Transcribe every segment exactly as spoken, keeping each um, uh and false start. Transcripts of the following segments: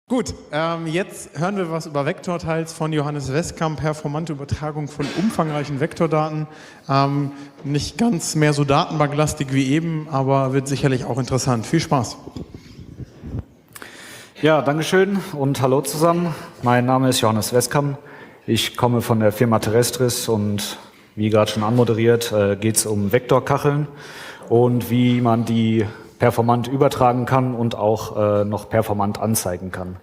Gut, ähm, jetzt hören wir was über Vektortiles von Johannes Westkamp, performante Übertragung von umfangreichen Vektordaten. Ähm, nicht ganz mehr so datenbanklastig wie eben, aber wird sicherlich auch interessant. Viel Spaß. Ja, Dankeschön und hallo zusammen. Mein Name ist Johannes Westkamp. Ich komme von der Firma Terrestris und wie gerade schon anmoderiert, äh, geht es um Vektorkacheln und wie man die performant übertragen kann und auch äh, noch performant anzeigen kann.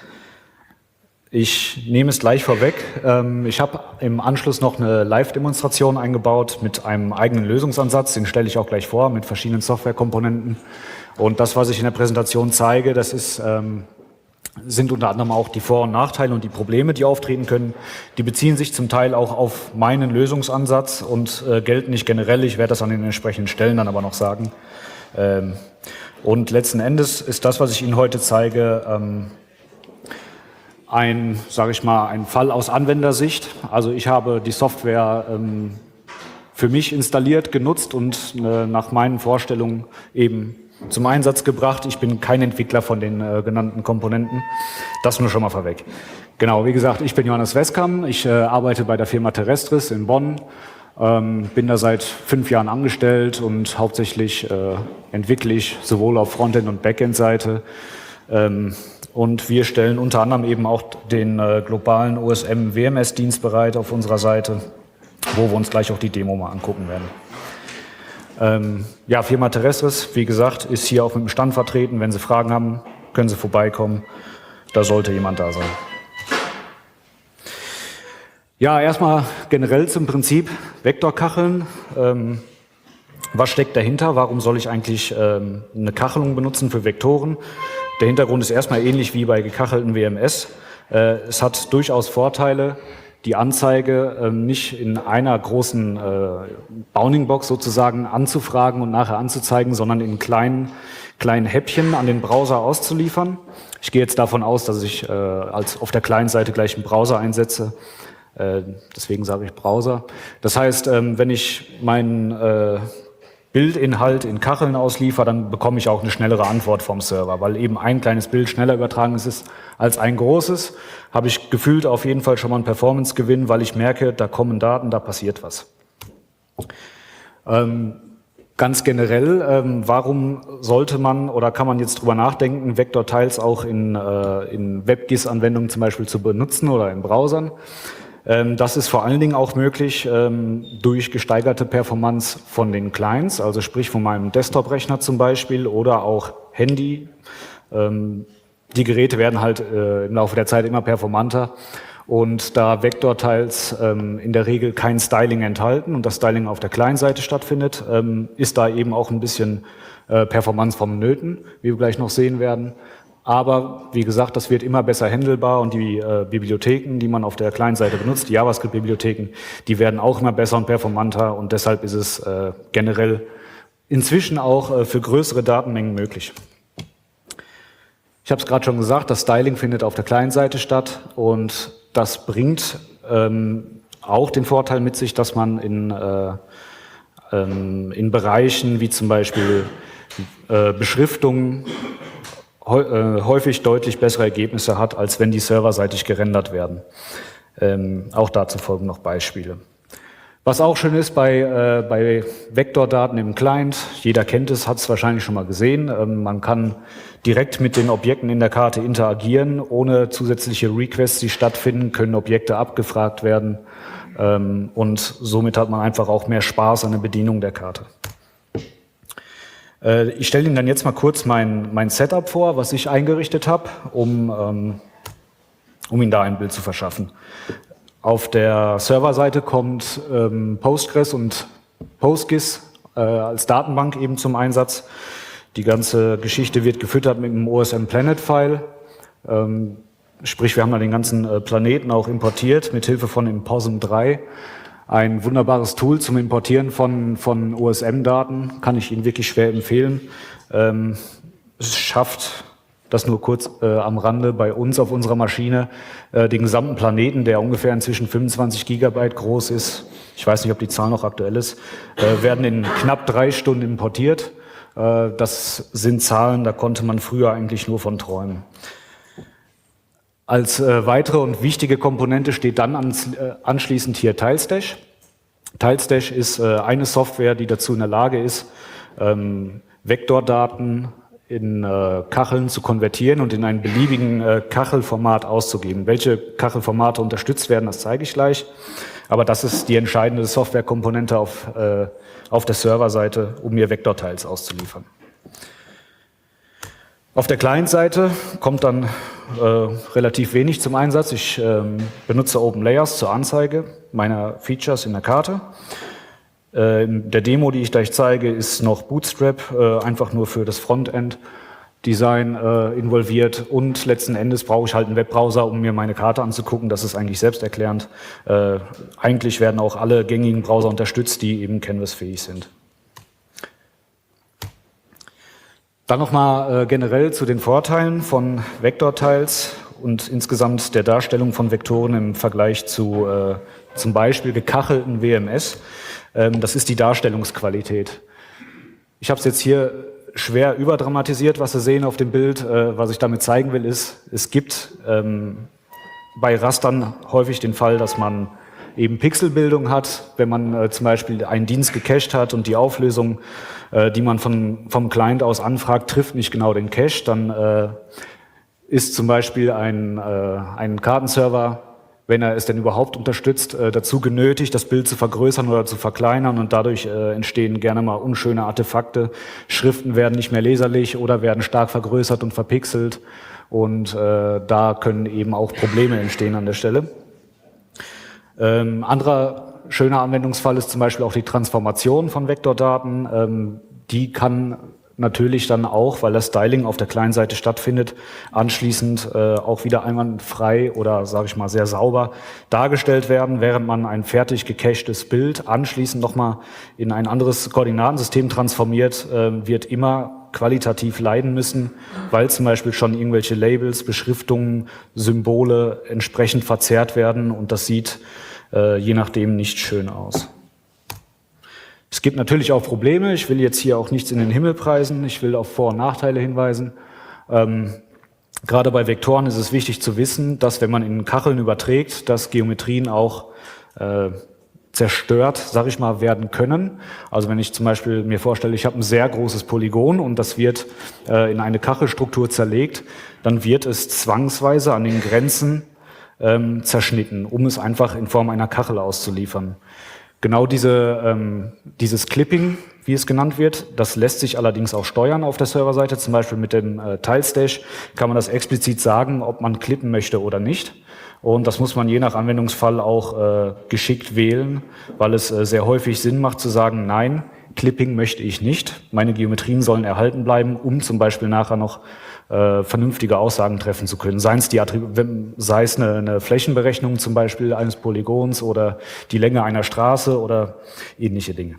Ich nehme es gleich vorweg. Ähm, ich habe im Anschluss noch eine Live-Demonstration eingebaut mit einem eigenen Lösungsansatz, den stelle ich auch gleich vor, mit verschiedenen Softwarekomponenten. Und das, was ich in der Präsentation zeige, das ist, ähm, sind unter anderem auch die Vor- und Nachteile und die Probleme, die auftreten können. Die beziehen sich zum Teil auch auf meinen Lösungsansatz und äh, gelten nicht generell. Ich werde das an den entsprechenden Stellen dann aber noch sagen. Ähm, und letzten Endes ist das, was ich Ihnen heute zeige, ähm, ein, sage ich mal, ein Fall aus Anwendersicht. Also ich habe die Software ähm, für mich installiert, genutzt und äh, nach meinen Vorstellungen eben zum Einsatz gebracht. Ich bin kein Entwickler von den äh, genannten Komponenten. Das nur schon mal vorweg. Genau, wie gesagt, ich bin Johannes Westkamp. Ich äh, arbeite bei der Firma Terrestris in Bonn. Ähm, bin da seit fünf Jahren angestellt und hauptsächlich äh, entwickle ich sowohl auf Frontend- und Backend-Seite. Ähm, und wir stellen unter anderem eben auch den äh, globalen O S M-W M S-Dienst bereit auf unserer Seite, wo wir uns gleich auch die Demo mal angucken werden. Ähm, ja, Firma Terrestris, wie gesagt, ist hier auch mit dem Stand vertreten. Wenn Sie Fragen haben, können Sie vorbeikommen. Da sollte jemand da sein. Ja, erstmal generell zum Prinzip Vektorkacheln. Ähm, was steckt dahinter? Warum soll ich eigentlich ähm, eine Kachelung benutzen für Vektoren? Der Hintergrund ist erstmal ähnlich wie bei gekachelten W M S. Äh, es hat durchaus Vorteile, die Anzeige äh, nicht in einer großen äh, Bounding-Box sozusagen anzufragen und nachher anzuzeigen, sondern in kleinen, kleinen Häppchen an den Browser auszuliefern. Ich gehe jetzt davon aus, dass ich äh, als auf der Client-Seite gleich einen Browser einsetze. Äh, deswegen sage ich Browser. Das heißt, ähm, wenn ich meinen äh, Bildinhalt in Kacheln ausliefer, dann bekomme ich auch eine schnellere Antwort vom Server, weil eben ein kleines Bild schneller übertragen ist als ein großes. Habe ich gefühlt auf jeden Fall schon mal einen Performance-Gewinn, weil ich merke, da kommen Daten, da passiert was. Ähm, ganz generell, ähm, warum sollte man oder kann man jetzt drüber nachdenken, Vektortiles auch in, äh, in WebGIS-Anwendungen zum Beispiel zu benutzen oder in Browsern? Das ist vor allen Dingen auch möglich ähm, durch gesteigerte Performance von den Clients, also sprich von meinem Desktop-Rechner zum Beispiel oder auch Handy. Ähm, die Geräte werden halt äh, im Laufe der Zeit immer performanter und da Vektortiles ähm, in der Regel kein Styling enthalten und das Styling auf der Client-Seite stattfindet, ähm, ist da eben auch ein bisschen äh, Performance vonnöten, wie wir gleich noch sehen werden. Aber wie gesagt, das wird immer besser handelbar und die äh, Bibliotheken, die man auf der Client-Seite benutzt, die JavaScript-Bibliotheken, die werden auch immer besser und performanter und deshalb ist es äh, generell inzwischen auch äh, für größere Datenmengen möglich. Ich habe es gerade schon gesagt, das Styling findet auf der Client-Seite statt und das bringt ähm, auch den Vorteil mit sich, dass man in, äh, ähm, in Bereichen wie zum Beispiel äh, Beschriftungen häufig deutlich bessere Ergebnisse hat, als wenn die serverseitig gerendert werden. Ähm, auch dazu folgen noch Beispiele. Was auch schön ist bei, äh, bei Vektordaten im Client, jeder kennt es, hat es wahrscheinlich schon mal gesehen, ähm, man kann direkt mit den Objekten in der Karte interagieren, ohne zusätzliche Requests, die stattfinden, können Objekte abgefragt werden ähm, und somit hat man einfach auch mehr Spaß an der Bedienung der Karte. Ich stelle Ihnen dann jetzt mal kurz mein, mein Setup vor, was ich eingerichtet habe, um, ähm, um Ihnen da ein Bild zu verschaffen. Auf der Serverseite kommt ähm, Postgres und PostGIS äh, als Datenbank eben zum Einsatz. Die ganze Geschichte wird gefüttert mit einem O S M-Planet-File. Ähm, sprich, wir haben da den ganzen äh, Planeten auch importiert mit Hilfe von Imposum drei. Ein wunderbares Tool zum Importieren von, von O S M-Daten, kann ich Ihnen wirklich schwer empfehlen. Ähm, es schafft, das nur kurz äh, am Rande, bei uns auf unserer Maschine, äh, den gesamten Planeten, der ungefähr inzwischen fünfundzwanzig Gigabyte groß ist, ich weiß nicht, ob die Zahl noch aktuell ist, äh, werden in knapp drei Stunden importiert. Äh, das sind Zahlen, da konnte man früher eigentlich nur von träumen. Als äh, weitere und wichtige Komponente steht dann ans, äh, anschließend hier TileStash. TileStash ist äh, eine Software, die dazu in der Lage ist, ähm, Vektordaten in äh, Kacheln zu konvertieren und in einen beliebigen äh, Kachelformat auszugeben. Welche Kachelformate unterstützt werden, das zeige ich gleich. Aber das ist die entscheidende Softwarekomponente auf, äh, auf der Serverseite, um mir Vektortiles auszuliefern. Auf der Client-Seite kommt dann äh, relativ wenig zum Einsatz. Ich ähm, benutze OpenLayers zur Anzeige meiner Features in der Karte. Äh, in der Demo, die ich gleich zeige, ist noch Bootstrap, äh, einfach nur für das Frontend-Design äh, involviert. Und letzten Endes brauche ich halt einen Webbrowser, um mir meine Karte anzugucken. Das ist eigentlich selbsterklärend. Äh, eigentlich werden auch alle gängigen Browser unterstützt, die eben Canvas-fähig sind. Dann nochmal äh, generell zu den Vorteilen von Vektortiles und insgesamt der Darstellung von Vektoren im Vergleich zu äh, zum Beispiel gekachelten W M S. Ähm, das ist die Darstellungsqualität. Ich habe es jetzt hier schwer überdramatisiert, was Sie sehen auf dem Bild. Äh, was ich damit zeigen will, ist, es gibt ähm, bei Rastern häufig den Fall, dass man eben Pixelbildung hat, wenn man äh, zum Beispiel einen Dienst gecached hat und die Auflösung, äh, die man von, vom Client aus anfragt, trifft nicht genau den Cache, dann äh, ist zum Beispiel ein, äh, ein Kartenserver, wenn er es denn überhaupt unterstützt, äh, dazu genötigt, das Bild zu vergrößern oder zu verkleinern und dadurch äh, entstehen gerne mal unschöne Artefakte. Schriften werden nicht mehr leserlich oder werden stark vergrößert und verpixelt und äh, da können eben auch Probleme entstehen an der Stelle. Ähm, anderer schöner Anwendungsfall ist zum Beispiel auch die Transformation von Vektordaten. Ähm, die kann natürlich dann auch, weil das Styling auf der Client-Seite stattfindet, anschließend äh, auch wieder einwandfrei oder, sage ich mal, sehr sauber dargestellt werden, während man ein fertig gecachedes Bild anschließend nochmal in ein anderes Koordinatensystem transformiert, äh, wird immer qualitativ leiden müssen, weil zum Beispiel schon irgendwelche Labels, Beschriftungen, Symbole entsprechend verzerrt werden und das sieht äh, je nachdem nicht schön aus. Es gibt natürlich auch Probleme. Ich will jetzt hier auch nichts in den Himmel preisen. Ich will auf Vor- und Nachteile hinweisen. Ähm, gerade bei Vektoren ist es wichtig zu wissen, dass wenn man in Kacheln überträgt, dass Geometrien auch äh, zerstört, sag ich mal, werden können. Also wenn ich zum Beispiel mir vorstelle, ich habe ein sehr großes Polygon und das wird äh, in eine Kachelstruktur zerlegt, dann wird es zwangsweise an den Grenzen ähm, zerschnitten, um es einfach in Form einer Kachel auszuliefern. Genau diese, ähm, dieses Clipping, wie es genannt wird, das lässt sich allerdings auch steuern auf der Serverseite. Zum Beispiel mit dem äh, TileStash kann man das explizit sagen, ob man klippen möchte oder nicht. Und das muss man je nach Anwendungsfall auch äh, geschickt wählen, weil es äh, sehr häufig Sinn macht zu sagen, nein, Clipping möchte ich nicht. Meine Geometrien sollen erhalten bleiben, um zum Beispiel nachher noch äh, vernünftige Aussagen treffen zu können. Sei es, die Attrib- sei es eine, eine Flächenberechnung zum Beispiel eines Polygons oder die Länge einer Straße oder ähnliche Dinge.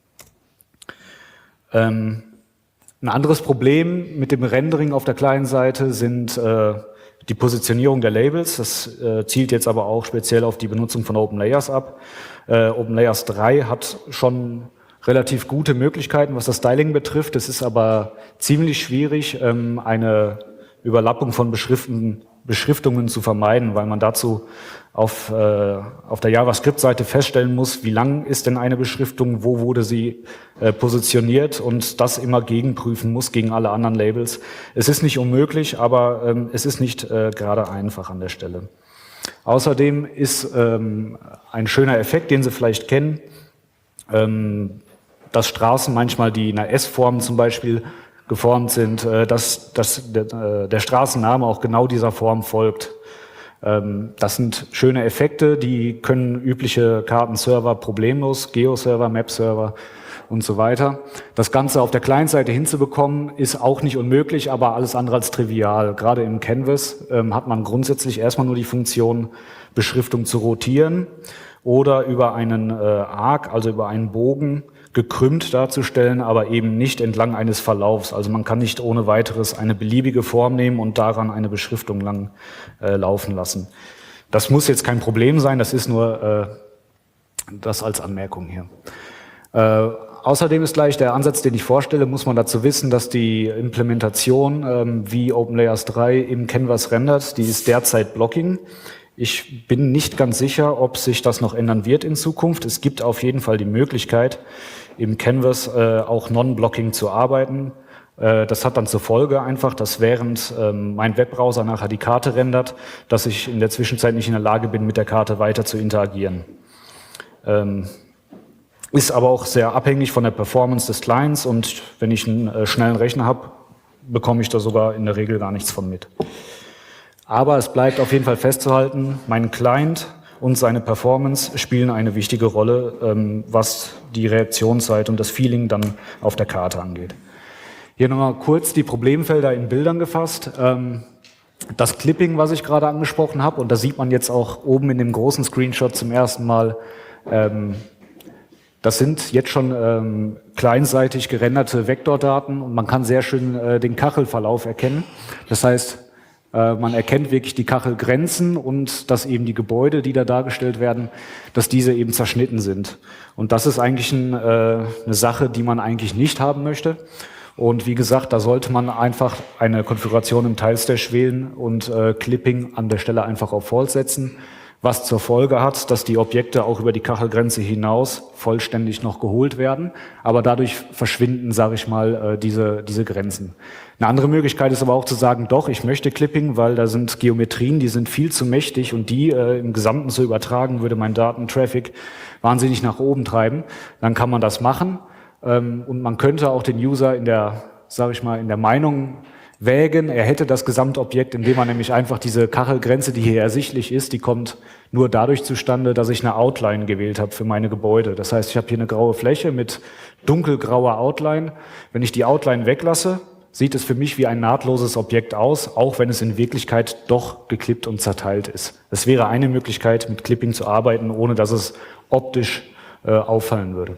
Ähm, ein anderes Problem mit dem Rendering auf der Client-Seite sind äh, die Positionierung der Labels. Das äh, zielt jetzt aber auch speziell auf die Benutzung von OpenLayers ab. Äh, OpenLayers drei hat schon relativ gute Möglichkeiten, was das Styling betrifft. Es ist aber ziemlich schwierig, ähm, eine Überlappung von Beschriften, Beschriftungen zu vermeiden, weil man dazu auf, äh, auf der JavaScript-Seite feststellen muss, wie lang ist denn eine Beschriftung, wo wurde sie äh, positioniert und das immer gegenprüfen muss gegen alle anderen Labels. Es ist nicht unmöglich, aber ähm, es ist nicht äh, gerade einfach an der Stelle. Außerdem ist ähm, ein schöner Effekt, den Sie vielleicht kennen, ähm, dass Straßen manchmal, die in einer S-Form zum Beispiel geformt sind, äh, dass, dass der, äh, der Straßenname auch genau dieser Form folgt. Ähm, das sind schöne Effekte, die können übliche Kartenserver problemlos, Geo-Server, Map-Server und so weiter. Das Ganze auf der Client-Seite hinzubekommen, ist auch nicht unmöglich, aber alles andere als trivial. Gerade im Canvas ähm, hat man grundsätzlich erstmal nur die Funktion, Beschriftung zu rotieren oder über einen äh, Arc, also über einen Bogen, gekrümmt darzustellen, aber eben nicht entlang eines Verlaufs. Also man kann nicht ohne weiteres eine beliebige Form nehmen und daran eine Beschriftung lang äh, laufen lassen. Das muss jetzt kein Problem sein, das ist nur äh, das als Anmerkung hier. Äh, außerdem ist gleich der Ansatz, den ich vorstelle, muss man dazu wissen, dass die Implementation ähm, wie OpenLayers drei im Canvas rendert, die ist derzeit Blocking. Ich bin nicht ganz sicher, ob sich das noch ändern wird in Zukunft. Es gibt auf jeden Fall die Möglichkeit, im Canvas äh, auch Non-Blocking zu arbeiten. Äh, das hat dann zur Folge einfach, dass während ähm, mein Webbrowser nachher die Karte rendert, dass ich in der Zwischenzeit nicht in der Lage bin, mit der Karte weiter zu interagieren. Ähm, ist aber auch sehr abhängig von der Performance des Clients und wenn ich einen äh, schnellen Rechner habe, bekomme ich da sogar in der Regel gar nichts von mit. Aber es bleibt auf jeden Fall festzuhalten, mein Client und seine Performance spielen eine wichtige Rolle, ähm, was die Reaktionszeit und das Feeling dann auf der Karte angeht. Hier nochmal kurz die Problemfelder in Bildern gefasst. Ähm, das Clipping, was ich gerade angesprochen habe, und da sieht man jetzt auch oben in dem großen Screenshot zum ersten Mal, ähm, das sind jetzt schon ähm, kleinseitig gerenderte Vektordaten und man kann sehr schön äh, den Kachelverlauf erkennen. Das heißt, äh, man erkennt wirklich die Kachelgrenzen und dass eben die Gebäude, die da dargestellt werden, dass diese eben zerschnitten sind. Und das ist eigentlich ein, äh, eine Sache, die man eigentlich nicht haben möchte. Und wie gesagt, da sollte man einfach eine Konfiguration im Tilestash wählen und äh, Clipping an der Stelle einfach auf False setzen, was zur Folge hat, dass die Objekte auch über die Kachelgrenze hinaus vollständig noch geholt werden, aber dadurch verschwinden, sage ich mal, äh, diese, diese Grenzen. Eine andere Möglichkeit ist aber auch zu sagen, doch, ich möchte Clipping, weil da sind Geometrien, die sind viel zu mächtig und die äh, im Gesamten zu übertragen, würde mein Datentraffic wahnsinnig nach oben treiben. Dann kann man das machen. Und man könnte auch den User in der, sage ich mal, in der Meinung wägen, er hätte das Gesamtobjekt, indem man nämlich einfach diese Kachelgrenze, die hier ersichtlich ist, die kommt nur dadurch zustande, dass ich eine Outline gewählt habe für meine Gebäude. Das heißt, ich habe hier eine graue Fläche mit dunkelgrauer Outline. Wenn ich die Outline weglasse, sieht es für mich wie ein nahtloses Objekt aus, auch wenn es in Wirklichkeit doch geklippt und zerteilt ist. Das wäre eine Möglichkeit, mit Clipping zu arbeiten, ohne dass es optisch äh, auffallen würde.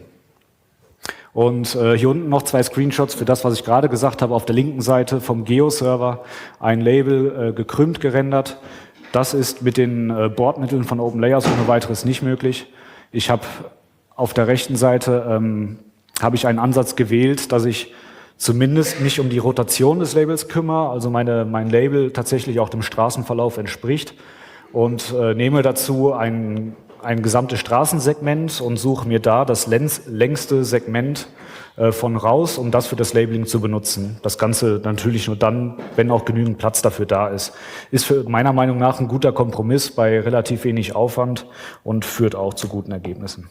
Und äh, hier unten noch zwei Screenshots für das, was ich gerade gesagt habe. Auf der linken Seite vom Geo-Server ein Label äh, gekrümmt gerendert. Das ist mit den äh, Bordmitteln von OpenLayers ohne weiteres nicht möglich. Ich habe auf der rechten Seite ähm, habe ich einen Ansatz gewählt, dass ich zumindest mich um die Rotation des Labels kümmere, also meine, mein Label tatsächlich auch dem Straßenverlauf entspricht und äh, nehme dazu ein ein gesamtes Straßensegment und suche mir da das längste Segment äh, von raus, um das für das Labeling zu benutzen. Das Ganze natürlich nur dann, wenn auch genügend Platz dafür da ist. Ist für meiner Meinung nach ein guter Kompromiss bei relativ wenig Aufwand und führt auch zu guten Ergebnissen.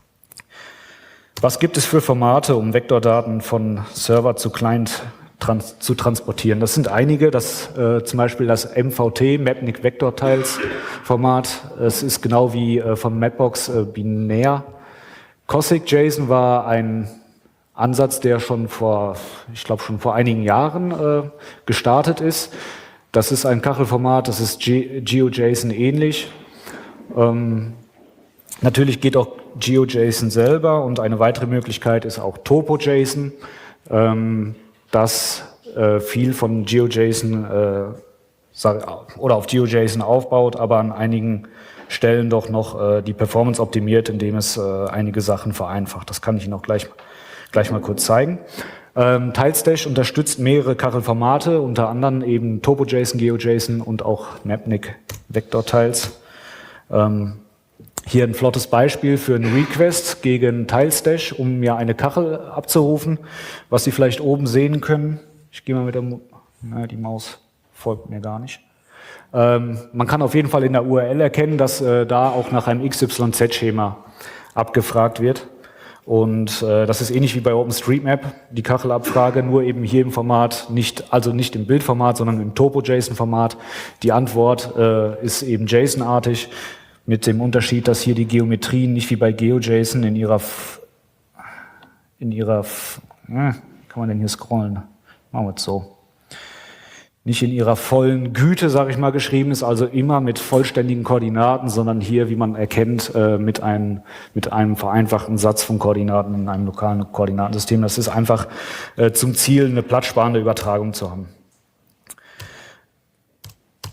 Was gibt es für Formate, um Vektordaten von Server zu Client Trans zu transportieren? Das sind einige, das äh, zum Beispiel das M V T, Mapnik Vector Tiles Format. Es ist genau wie äh, von Mapbox äh, binär. Cosic JSON war ein Ansatz, der schon vor, ich glaube schon vor einigen Jahren äh, gestartet ist. Das ist ein Kachelformat, das ist GeoJSON ähnlich. Ähm, natürlich geht auch GeoJSON selber und eine weitere Möglichkeit ist auch TopoJSON. Ähm, das äh, viel von GeoJSON äh, oder auf GeoJSON aufbaut, aber an einigen Stellen doch noch äh, die Performance optimiert, indem es äh, einige Sachen vereinfacht. Das kann ich Ihnen auch gleich, gleich mal kurz zeigen. Ähm, Tilestash unterstützt mehrere Kachelformate, unter anderem eben TopoJSON, GeoJSON und auch Mapnik Vector Tiles. Ähm, Hier ein flottes Beispiel für einen Request gegen Tilestash, um mir eine Kachel abzurufen, was Sie vielleicht oben sehen können. Ich gehe mal mit der, Mo na, die Maus folgt mir gar nicht. Ähm, man kann auf jeden Fall in der U R L erkennen, dass äh, da auch nach einem X Y Z-Schema abgefragt wird. Und äh, das ist ähnlich wie bei OpenStreetMap, die Kachelabfrage, nur eben hier im Format, nicht, also nicht im Bildformat, sondern im TopoJSON-Format. Die Antwort äh, ist eben JSON-artig. Mit dem Unterschied, dass hier die Geometrien nicht wie bei GeoJSON in ihrer, F in ihrer, F äh, kann man denn hier scrollen? Machen wir es so. Nicht in ihrer vollen Güte, sage ich mal, geschrieben ist, also immer mit vollständigen Koordinaten, sondern hier, wie man erkennt, äh, mit einem, mit einem vereinfachten Satz von Koordinaten in einem lokalen Koordinatensystem. Das ist einfach äh, zum Ziel, eine platzsparende Übertragung zu haben.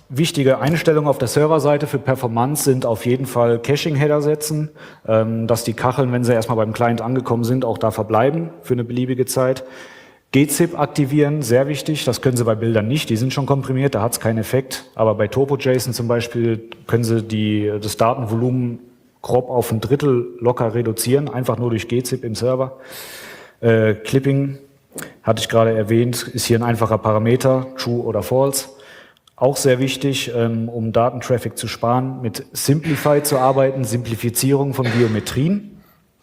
Wichtige Einstellungen auf der Serverseite für Performance sind auf jeden Fall Caching-Header setzen, ähm, dass die Kacheln, wenn sie erstmal beim Client angekommen sind, auch da verbleiben für eine beliebige Zeit. G zip aktivieren, sehr wichtig, das können Sie bei Bildern nicht, die sind schon komprimiert, da hat es keinen Effekt, aber bei TopoJSON zum Beispiel können Sie die, das Datenvolumen grob auf ein Drittel locker reduzieren, einfach nur durch G zip im Server. Äh, Clipping, hatte ich gerade erwähnt, ist hier ein einfacher Parameter, True oder False. Auch sehr wichtig, ähm, um Datentraffic zu sparen, mit Simplify zu arbeiten, Simplifizierung von Geometrien.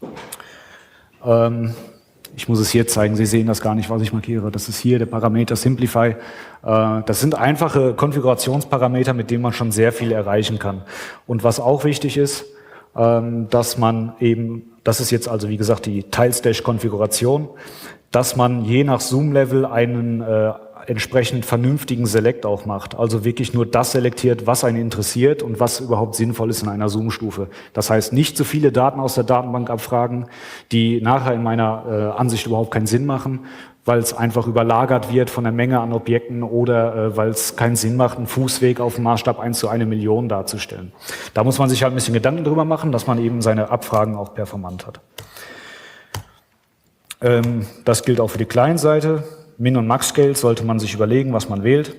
Ähm, ich muss es hier zeigen, Sie sehen das gar nicht, was ich markiere. Das ist hier der Parameter Simplify. Äh, das sind einfache Konfigurationsparameter, mit denen man schon sehr viel erreichen kann. Und was auch wichtig ist, ähm, dass man eben, das ist jetzt also wie gesagt die Tile-Stash-Konfiguration, dass man je nach Zoom-Level einen äh, entsprechend vernünftigen Select auch macht. Also wirklich nur das selektiert, was einen interessiert und was überhaupt sinnvoll ist in einer Zoom-Stufe. Das heißt, nicht zu viele Daten aus der Datenbank abfragen, die nachher in meiner äh, Ansicht überhaupt keinen Sinn machen, weil es einfach überlagert wird von der Menge an Objekten oder äh, weil es keinen Sinn macht, einen Fußweg auf dem Maßstab eins zu eine Million darzustellen. Da muss man sich halt ein bisschen Gedanken drüber machen, dass man eben seine Abfragen auch performant hat. Ähm, das gilt auch für die Client-Seite. Min- und Max-Scale sollte man sich überlegen, was man wählt.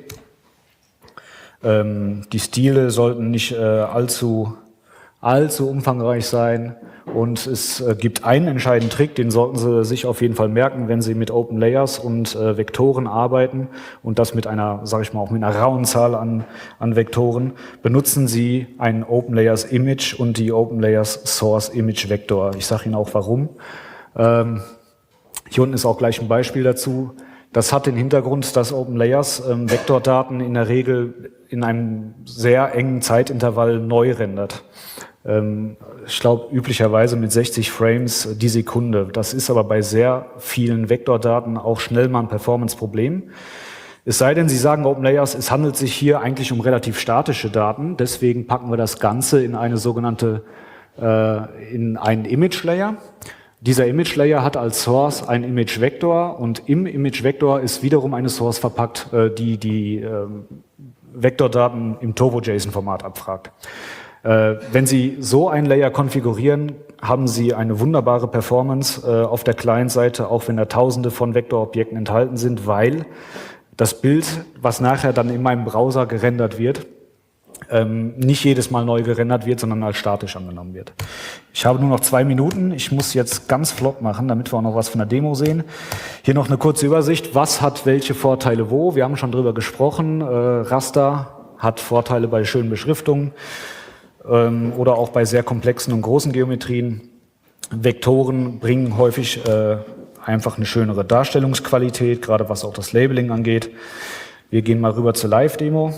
Ähm, die Stile sollten nicht äh, allzu, allzu umfangreich sein. Und es äh, gibt einen entscheidenden Trick, den sollten Sie sich auf jeden Fall merken, wenn Sie mit Open Layers und äh, Vektoren arbeiten und das mit einer, sage ich mal, auch mit einer rauen Zahl an, an Vektoren. Benutzen Sie ein Open Layers Image und die Open Layers Source Image Vektor. Ich sage Ihnen auch warum. Ähm, hier unten ist auch gleich ein Beispiel dazu. Das hat den Hintergrund, dass Open Layers ähm, Vektordaten in der Regel in einem sehr engen Zeitintervall neu rendert. Ähm, ich glaube, üblicherweise mit sechzig Frames die Sekunde. Das ist aber bei sehr vielen Vektordaten auch schnell mal ein Performance-Problem. Es sei denn, Sie sagen Open Layers, es handelt sich hier eigentlich um relativ statische Daten. Deswegen packen wir das Ganze in eine sogenannte, äh, in einen Image-Layer. Dieser Image-Layer hat als Source ein Image-Vektor und im Image-Vektor ist wiederum eine Source verpackt, die die äh, Vektordaten im TopoJSON-Format abfragt. Äh, wenn Sie so einen Layer konfigurieren, haben Sie eine wunderbare Performance äh, auf der Client-Seite, auch wenn da tausende von Vektorobjekten enthalten sind, weil das Bild, was nachher dann in meinem Browser gerendert wird, Ähm, nicht jedes Mal neu gerendert wird, sondern als statisch angenommen wird. Ich habe nur noch zwei Minuten. Ich muss jetzt ganz flott machen, damit wir auch noch was von der Demo sehen. Hier noch eine kurze Übersicht. Was hat welche Vorteile wo? Wir haben schon drüber gesprochen. Äh, Raster hat Vorteile bei schönen Beschriftungen ähm, oder auch bei sehr komplexen und großen Geometrien. Vektoren bringen häufig äh, einfach eine schönere Darstellungsqualität, gerade was auch das Labeling angeht. Wir gehen mal rüber zur Live-Demo.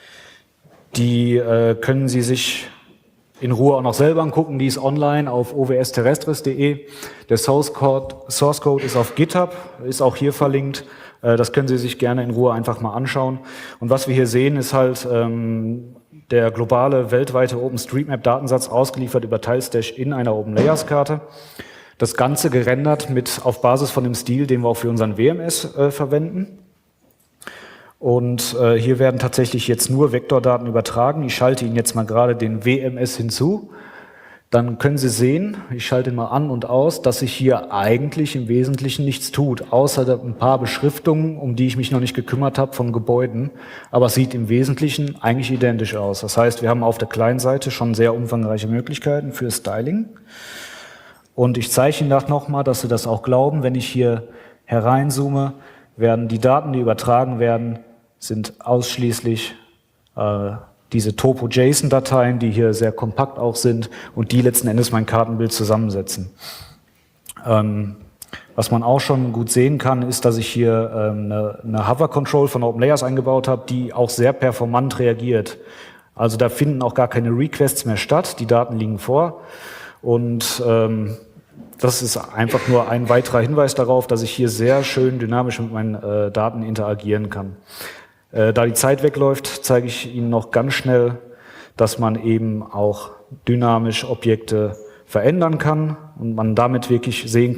Die äh, können Sie sich in Ruhe auch noch selber angucken. Die ist online auf o w s terrestris punkt de. Der Source Code, Source Code ist auf GitHub, ist auch hier verlinkt. Äh, das können Sie sich gerne in Ruhe einfach mal anschauen. Und was wir hier sehen, ist halt ähm, der globale, weltweite OpenStreetMap-Datensatz ausgeliefert über Tilestash in einer OpenLayers-Karte. Das Ganze gerendert mit auf Basis von dem Stil, den wir auch für unseren W M S äh, verwenden. Und äh, hier werden tatsächlich jetzt nur Vektordaten übertragen. Ich schalte Ihnen jetzt mal gerade den W M S hinzu. Dann können Sie sehen, ich schalte ihn mal an und aus, dass sich hier eigentlich im Wesentlichen nichts tut, außer ein paar Beschriftungen, um die ich mich noch nicht gekümmert habe, von Gebäuden. Aber es sieht im Wesentlichen eigentlich identisch aus. Das heißt, wir haben auf der Client-Seite schon sehr umfangreiche Möglichkeiten für Styling. Und ich zeige Ihnen das nochmal, dass Sie das auch glauben. Wenn ich hier hereinzoome, werden die Daten, die übertragen werden, sind ausschließlich äh, diese TopoJSON-Dateien, die hier sehr kompakt auch sind und die letzten Endes mein Kartenbild zusammensetzen. Ähm, was man auch schon gut sehen kann, ist, dass ich hier ähm, eine, eine Hover-Control von OpenLayers eingebaut habe, die auch sehr performant reagiert. Also da finden auch gar keine Requests mehr statt, die Daten liegen vor und ähm, das ist einfach nur ein weiterer Hinweis darauf, dass ich hier sehr schön dynamisch mit meinen äh, Daten interagieren kann. Äh, da die Zeit wegläuft, zeige ich Ihnen noch ganz schnell, dass man eben auch dynamisch Objekte verändern kann und man damit wirklich sehen kann,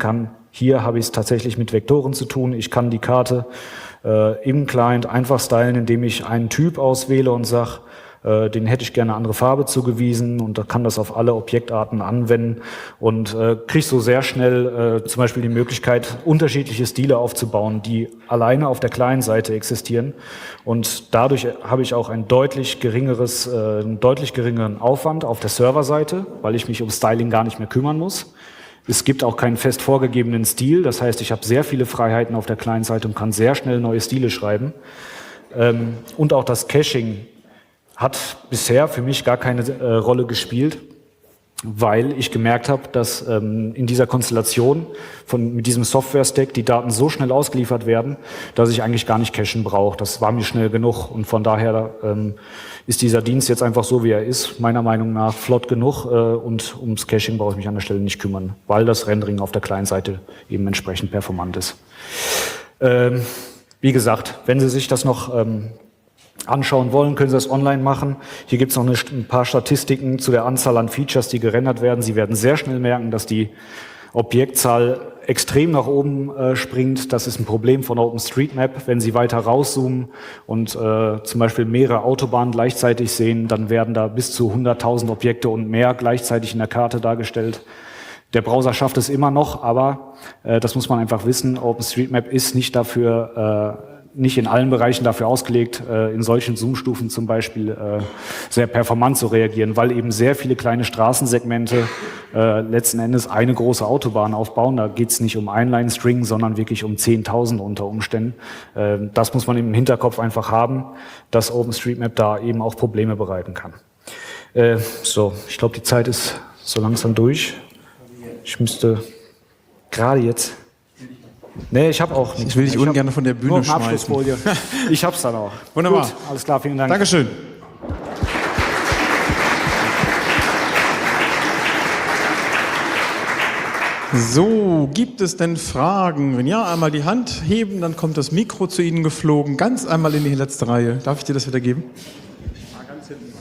Hier habe ich es tatsächlich mit Vektoren zu tun. Ich kann die Karte äh, im Client einfach stylen, indem ich einen Typ auswähle und sage, äh, den hätte ich gerne eine andere Farbe zugewiesen, und da kann das auf alle Objektarten anwenden und äh, kriege so sehr schnell äh, zum Beispiel die Möglichkeit, unterschiedliche Stile aufzubauen, die alleine auf der Client-Seite existieren, und dadurch habe ich auch ein deutlich geringeres, äh, einen deutlich geringeren Aufwand auf der Serverseite, weil ich mich um Styling gar nicht mehr kümmern muss. Es gibt auch keinen fest vorgegebenen Stil, das heißt, ich habe sehr viele Freiheiten auf der Client-Seite und kann sehr schnell neue Stile schreiben. Ähm, und auch das Caching hat bisher für mich gar keine äh, Rolle gespielt, weil ich gemerkt habe, dass ähm, in dieser Konstellation von mit diesem Software-Stack die Daten so schnell ausgeliefert werden, dass ich eigentlich gar nicht cachen brauche. Das war mir schnell genug, und von daher ähm, ist dieser Dienst jetzt einfach so, wie er ist, meiner Meinung nach flott genug, äh, und ums Caching brauche ich mich an der Stelle nicht kümmern, weil das Rendering auf der Client-Seite eben entsprechend performant ist. Ähm, wie gesagt, wenn Sie sich das noch ähm, anschauen wollen, können Sie das online machen. Hier gibt es noch eine, ein paar Statistiken zu der Anzahl an Features, die gerendert werden. Sie werden sehr schnell merken, dass die Objektzahl extrem nach oben äh, springt. Das ist ein Problem von OpenStreetMap. Wenn Sie weiter rauszoomen und äh, zum Beispiel mehrere Autobahnen gleichzeitig sehen, dann werden da bis zu hunderttausend Objekte und mehr gleichzeitig in der Karte dargestellt. Der Browser schafft es immer noch, aber äh, das muss man einfach wissen, OpenStreetMap ist nicht dafür äh, nicht in allen Bereichen dafür ausgelegt, in solchen Zoomstufen zum Beispiel sehr performant zu reagieren, weil eben sehr viele kleine Straßensegmente letzten Endes eine große Autobahn aufbauen. Da geht es nicht um Einline-String, sondern wirklich um zehntausend unter Umständen. Das muss man im Hinterkopf einfach haben, dass OpenStreetMap da eben auch Probleme bereiten kann. So, ich glaube, die Zeit ist so langsam durch. Ich müsste gerade jetzt... Nee, ich habe auch nichts. Ich will dich ungern von der Bühne schmeißen. Ich hab's dann auch. Wunderbar. Gut, alles klar, vielen Dank. Dankeschön. So, gibt es denn Fragen? Wenn ja, einmal die Hand heben, dann kommt das Mikro zu Ihnen geflogen. Ganz einmal in die letzte Reihe. Darf ich dir das wieder geben? Ja, ganz hinten.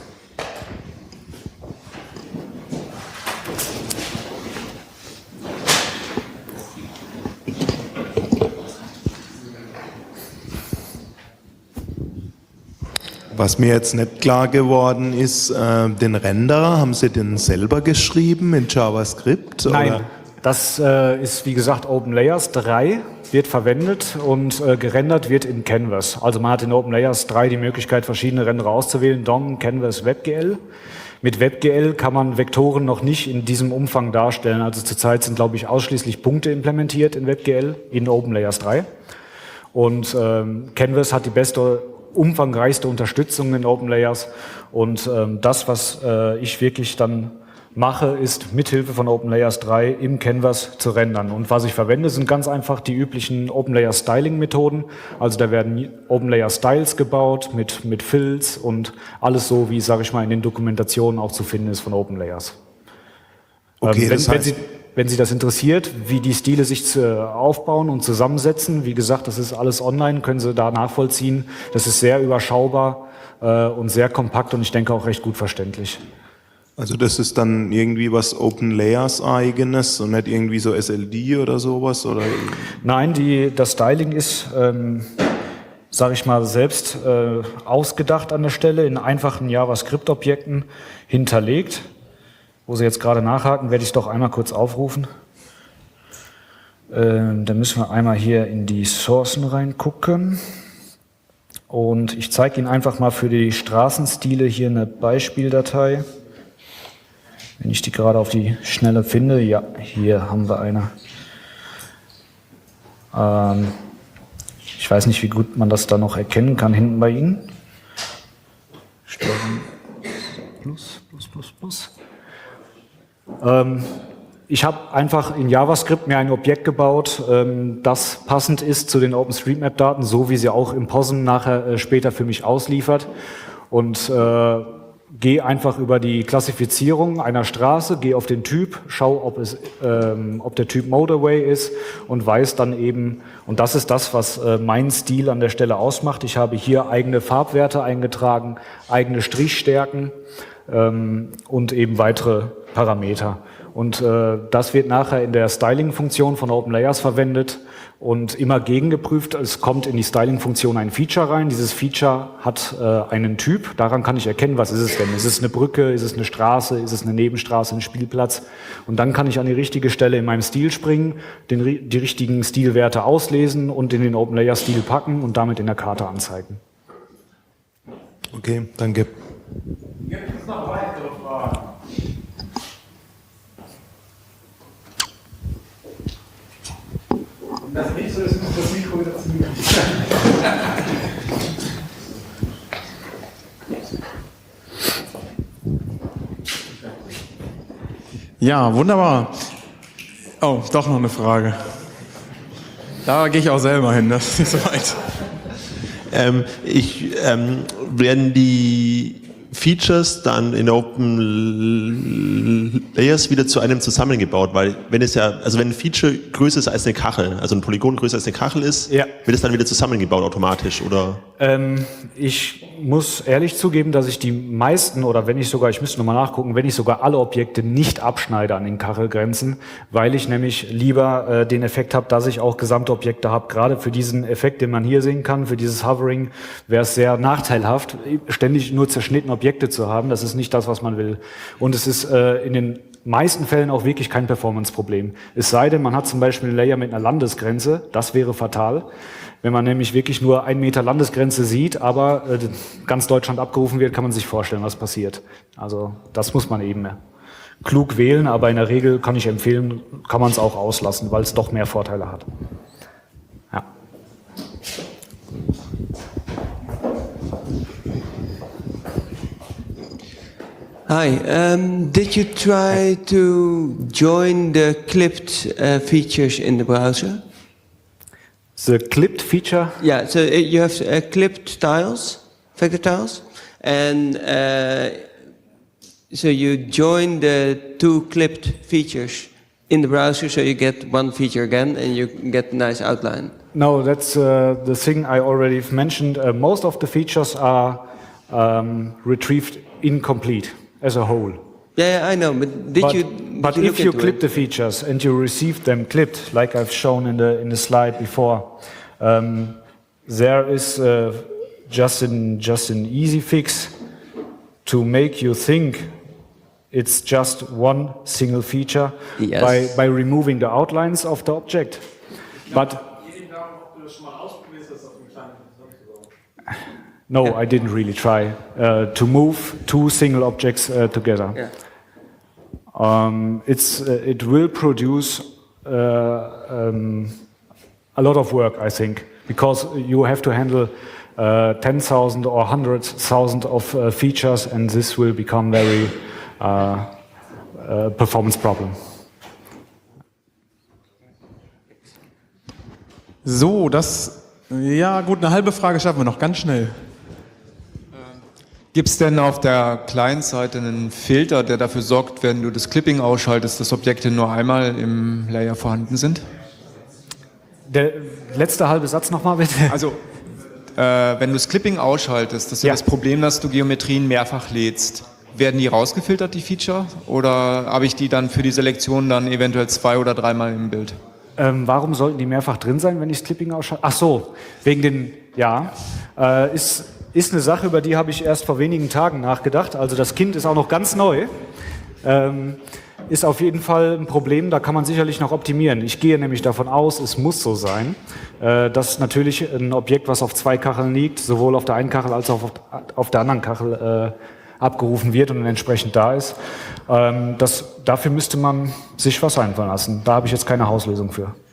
Was mir jetzt nicht klar geworden ist, äh, den Renderer, haben Sie den selber geschrieben in JavaScript? Nein, oder? das äh, ist wie gesagt OpenLayers drei, wird verwendet und äh, gerendert wird in Canvas. Also man hat in OpenLayers drei die Möglichkeit, verschiedene Renderer auszuwählen, D O M, Canvas, WebGL. Mit WebGL kann man Vektoren noch nicht in diesem Umfang darstellen. Also zurzeit sind, glaube ich, ausschließlich Punkte implementiert in WebGL, in OpenLayers drei. Und ähm, Canvas hat die beste umfangreichste Unterstützung in OpenLayers, und ähm, das, was äh, ich wirklich dann mache, ist mithilfe von OpenLayers drei im Canvas zu rendern. Und was ich verwende, sind ganz einfach die üblichen OpenLayers Styling Methoden. Also da werden OpenLayers Styles gebaut mit mit Fills und alles so, wie, sage ich mal, in den Dokumentationen auch zu finden ist von OpenLayers. Okay, ähm, wenn, das heißt, wenn Sie Wenn Sie das interessiert, wie die Stile sich zu, aufbauen und zusammensetzen, wie gesagt, das ist alles online, können Sie da nachvollziehen. Das ist sehr überschaubar äh, und sehr kompakt und ich denke auch recht gut verständlich. Also das ist dann irgendwie was OpenLayers eigenes und nicht irgendwie so S L D oder sowas? Oder? Nein, die, das Styling ist, ähm, sage ich mal, selbst äh, ausgedacht an der Stelle, in einfachen JavaScript-Objekten hinterlegt. Wo Sie jetzt gerade nachhaken, werde ich es doch einmal kurz aufrufen. Ähm, dann müssen wir einmal hier in die Sourcen reingucken. Und ich zeige Ihnen einfach mal für die Straßenstile hier eine Beispieldatei. Wenn ich die gerade auf die Schnelle finde, ja, hier haben wir eine. Ähm, ich weiß nicht, wie gut man das da noch erkennen kann hinten bei Ihnen. Steuerung plus, plus, plus, plus. Ähm, ich habe einfach in JavaScript mir ein Objekt gebaut, ähm, das passend ist zu den OpenStreetMap-Daten, so wie sie auch im P O S M nachher äh, später für mich ausliefert. Und äh, gehe einfach über die Klassifizierung einer Straße, gehe auf den Typ, schaue, ob, es, ähm, ob der Typ Motorway ist und weiß dann eben, und das ist das, was äh, meinen Stil an der Stelle ausmacht. Ich habe hier eigene Farbwerte eingetragen, eigene Strichstärken ähm, und eben weitere Parameter. Und äh, das wird nachher in der Styling-Funktion von OpenLayers verwendet und immer gegengeprüft. Es kommt in die Styling-Funktion ein Feature rein. Dieses Feature hat äh, einen Typ. Daran kann ich erkennen, was ist es denn? Ist es eine Brücke? Ist es eine Straße? Ist es eine Nebenstraße? Ein Spielplatz? Und dann kann ich an die richtige Stelle in meinem Stil springen, den, die richtigen Stilwerte auslesen und in den OpenLayers-Stil packen und damit in der Karte anzeigen. Okay, danke. Gibt es noch weitere Fragen? Wenn das nicht so ist, muss das Mikro wieder zu mir. Ja, wunderbar. Oh, doch noch eine Frage. Da gehe ich auch selber hin, das ist nicht so weit. Ähm, ich, ähm, werden die Features dann in OpenLayers wieder zu einem zusammengebaut, weil wenn es ja, also wenn ein Feature größer ist als eine Kachel, also ein Polygon größer als eine Kachel ist, ja. wird es dann wieder zusammengebaut automatisch, oder? Ähm, ich muss ehrlich zugeben, dass ich die meisten, oder wenn ich sogar, ich müsste nochmal nachgucken, wenn ich sogar alle Objekte nicht abschneide an den Kachelgrenzen, weil ich nämlich lieber äh, den Effekt habe, dass ich auch Gesamtobjekte habe. Gerade für diesen Effekt, den man hier sehen kann, für dieses Hovering, wäre es sehr nachteilhaft, ständig nur zerschnittene Objekte zu haben. Das ist nicht das, was man will. Und es ist äh, in den meisten Fällen auch wirklich kein Performance-Problem. Es sei denn, man hat zum Beispiel einen Layer mit einer Landesgrenze, das wäre fatal. Wenn man nämlich wirklich nur einen Meter Landesgrenze sieht, aber äh, ganz Deutschland abgerufen wird, kann man sich vorstellen, was passiert. Also das muss man eben klug wählen, aber in der Regel kann ich empfehlen, kann man es auch auslassen, weil es doch mehr Vorteile hat. Ja. Hi, um, did you try to join the clipped uh, features in the browser? The clipped feature? Yeah, so uh, you have uh, clipped tiles, vector tiles, and uh, so you join the two clipped features in the browser, so you get one feature again, and you get a nice outline. No, that's uh, the thing I already mentioned. Uh, most of the features are um, retrieved incomplete as a whole. Yeah, yeah, I know, but did but, you? Did but you if look you into clip it? the features and you receive them clipped, like I've shown in the in the slide before, um, there is uh, just an just an easy fix to make you think it's just one single feature Yes. by by removing the outlines of the object. But no, Yeah. I didn't really try uh, to move two single objects uh, together. Yeah. Um, it's, uh, it will produce uh, um, a lot of work, I think, because you have to handle uh, ten thousand or one hundred thousand of uh, features, and this will become very uh, uh, performance problem. So, das, ja gut, eine halbe Frage schaffen wir noch, ganz schnell. Gibt es denn auf der Client-Seite einen Filter, der dafür sorgt, wenn du das Clipping ausschaltest, dass Objekte nur einmal im Layer vorhanden sind? Der letzte halbe Satz nochmal, bitte. Also, äh, wenn du das Clipping ausschaltest, das ist ja Ja. das Problem, dass du Geometrien mehrfach lädst. Werden die rausgefiltert, die Feature? Oder habe ich die dann für die Selektion dann eventuell zwei- oder dreimal im Bild? Ähm, warum sollten die mehrfach drin sein, wenn ich das Clipping ausschalte? Ach so, wegen den, ja, äh, ist, ist eine Sache, über die habe ich erst vor wenigen Tagen nachgedacht. Also das Kind ist auch noch ganz neu. Ähm, ist auf jeden Fall ein Problem, da kann man sicherlich noch optimieren. Ich gehe nämlich davon aus, es muss so sein, äh, dass natürlich ein Objekt, was auf zwei Kacheln liegt, sowohl auf der einen Kachel als auch auf, auf der anderen Kachel äh, abgerufen wird und entsprechend da ist. Ähm, das, dafür müsste man sich was einfallen lassen. Da habe ich jetzt keine Hauslösung für.